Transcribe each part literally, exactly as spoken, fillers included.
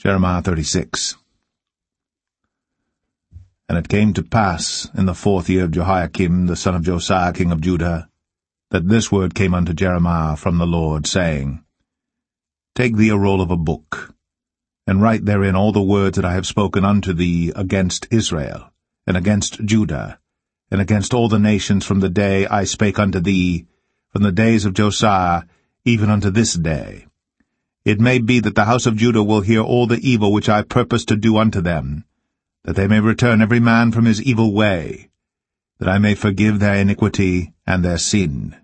Jeremiah thirty-six. And it came to pass in the fourth year of Jehoiakim the son of Josiah king of Judah, that this word came unto Jeremiah from the Lord, saying, Take thee a roll of a book, and write therein all the words that I have spoken unto thee against Israel, and against Judah, and against all the nations from the day I spake unto thee, from the days of Josiah, even unto this day. It may be that the house of Judah will hear all the evil which I purpose to do unto them, that they may return every man from his evil way, that I may forgive their iniquity and their sin.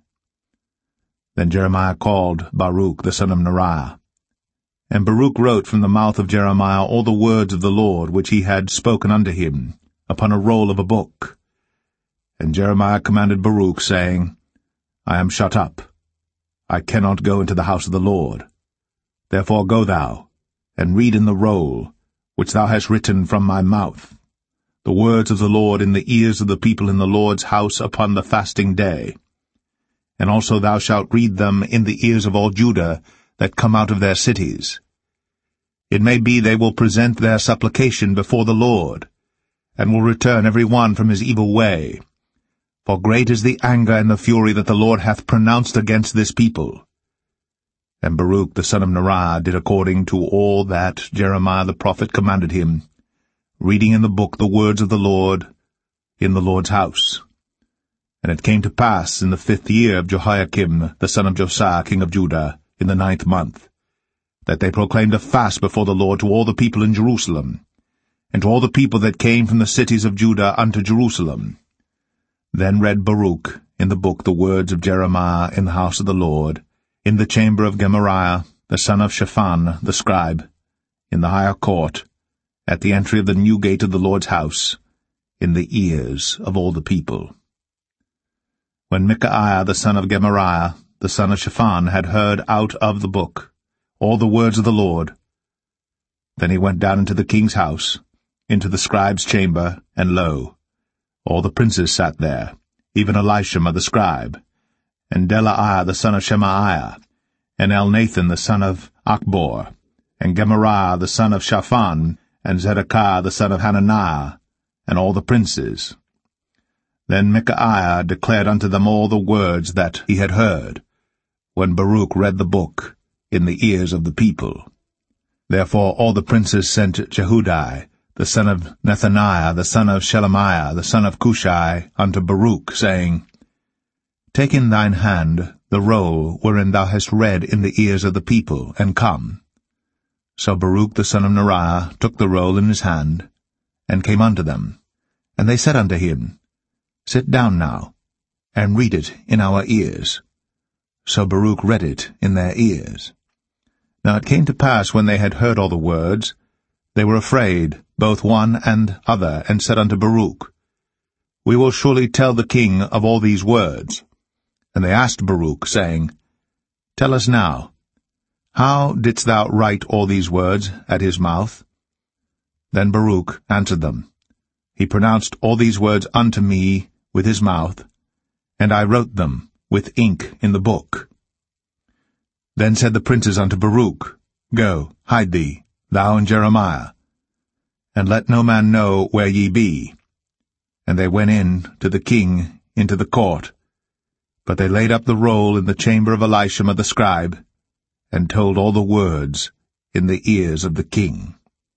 Then Jeremiah called Baruch the son of Neriah. And Baruch wrote from the mouth of Jeremiah all the words of the Lord which he had spoken unto him, upon a roll of a book. And Jeremiah commanded Baruch, saying, I am shut up. I cannot go into the house of the Lord. Therefore go thou, and read in the roll, which thou hast written from my mouth, the words of the Lord in the ears of the people in the Lord's house upon the fasting day. And also thou shalt read them in the ears of all Judah that come out of their cities. It may be they will present their supplication before the Lord, and will return every one from his evil way. For great is the anger and the fury that the Lord hath pronounced against this people. And Baruch the son of Neriah did according to all that Jeremiah the prophet commanded him, reading in the book the words of the Lord in the Lord's house. And it came to pass in the fifth year of Jehoiakim the son of Josiah king of Judah, in the ninth month, that they proclaimed a fast before the Lord to all the people in Jerusalem, and to all the people that came from the cities of Judah unto Jerusalem. Then read Baruch in the book the words of Jeremiah in the house of the Lord, in the chamber of Gemariah the son of Shaphan the scribe, in the higher court, at the entry of the new gate of the Lord's house, in the ears of all the people. When Micaiah the son of Gemariah, the son of Shaphan, had heard out of the book all the words of the Lord, then he went down into the king's house, into the scribe's chamber, and lo, all the princes sat there, even Elishama the scribe, and Delaiah the son of Shemaiah, and Elnathan the son of Achbor, and Gemariah the son of Shaphan, and Zedekiah the son of Hananiah, and all the princes. Then Micaiah declared unto them all the words that he had heard, when Baruch read the book in the ears of the people. Therefore all the princes sent Jehudi, the son of Nethaniah, the son of Shelemiah, the son of Cushai, unto Baruch, saying, Take in thine hand the roll wherein thou hast read in the ears of the people, and come. So Baruch the son of Neriah took the roll in his hand, and came unto them. And they said unto him, Sit down now, and read it in our ears. So Baruch read it in their ears. Now it came to pass, when they had heard all the words, they were afraid, both one and other, and said unto Baruch, We will surely tell the king of all these words. And they asked Baruch, saying, Tell us now, how didst thou write all these words at his mouth? Then Baruch answered them, He pronounced all these words unto me with his mouth, and I wrote them with ink in the book. Then said the princes unto Baruch, Go, hide thee, thou and Jeremiah, and let no man know where ye be. And they went in to the king into the court, but they laid up the roll in the chamber of Elishama the scribe, and told all the words in the ears of the king.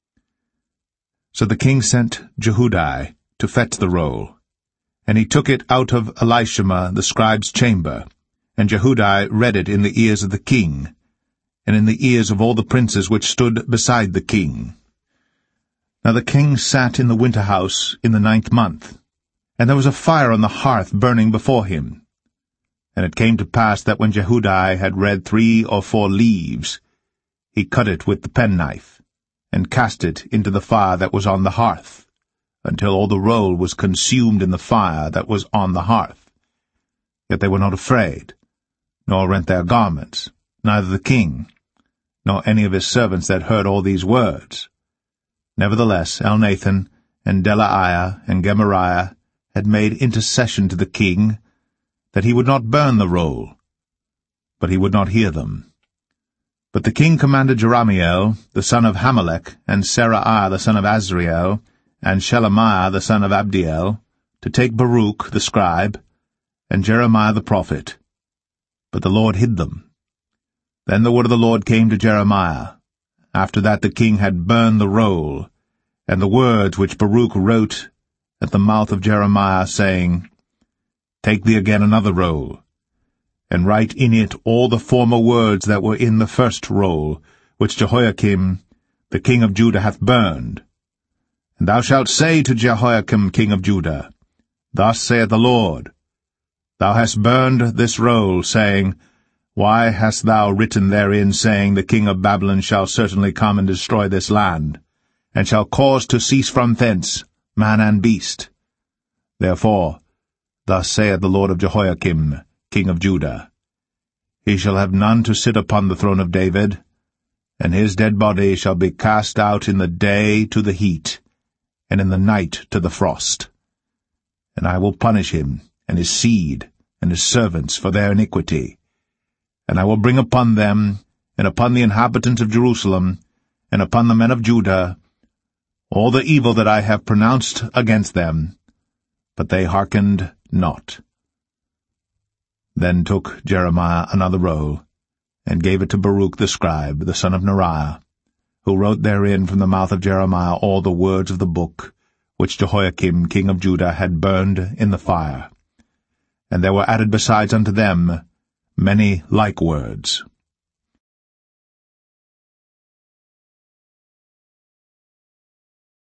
So the king sent Jehudi to fetch the roll, and he took it out of Elishama the scribe's chamber, and Jehudi read it in the ears of the king, and in the ears of all the princes which stood beside the king. Now the king sat in the winter house in the ninth month, and there was a fire on the hearth burning before him. And it came to pass that when Jehudi had read three or four leaves, he cut it with the penknife, and cast it into the fire that was on the hearth, until all the roll was consumed in the fire that was on the hearth. Yet they were not afraid, nor rent their garments, neither the king, nor any of his servants that heard all these words. Nevertheless Elnathan, and Delaiah, and Gemariah had made intercession to the king, that he would not burn the roll, but he would not hear them. But the king commanded Jerahmeel, the son of Hamelech, and Seraiah the son of Azriel, and Shelemiah the son of Abdiel, to take Baruch the scribe, and Jeremiah the prophet. But the Lord hid them. Then the word of the Lord came to Jeremiah, after that the king had burned the roll, and the words which Baruch wrote at the mouth of Jeremiah, saying, Take thee again another roll, and write in it all the former words that were in the first roll, which Jehoiakim the king of Judah hath burned. And thou shalt say to Jehoiakim king of Judah, Thus saith the Lord, Thou hast burned this roll, saying, Why hast thou written therein, saying, The king of Babylon shall certainly come and destroy this land, and shall cause to cease from thence man and beast? Therefore, thus saith the Lord of Jehoiakim, king of Judah, He shall have none to sit upon the throne of David, and his dead body shall be cast out in the day to the heat, and in the night to the frost. And I will punish him, and his seed, and his servants for their iniquity. And I will bring upon them, and upon the inhabitants of Jerusalem, and upon the men of Judah, all the evil that I have pronounced against them, but they hearkened not. Then took Jeremiah another roll, and gave it to Baruch the scribe, the son of Neriah, who wrote therein from the mouth of Jeremiah all the words of the book, which Jehoiakim king of Judah had burned in the fire. And there were added besides unto them many like words.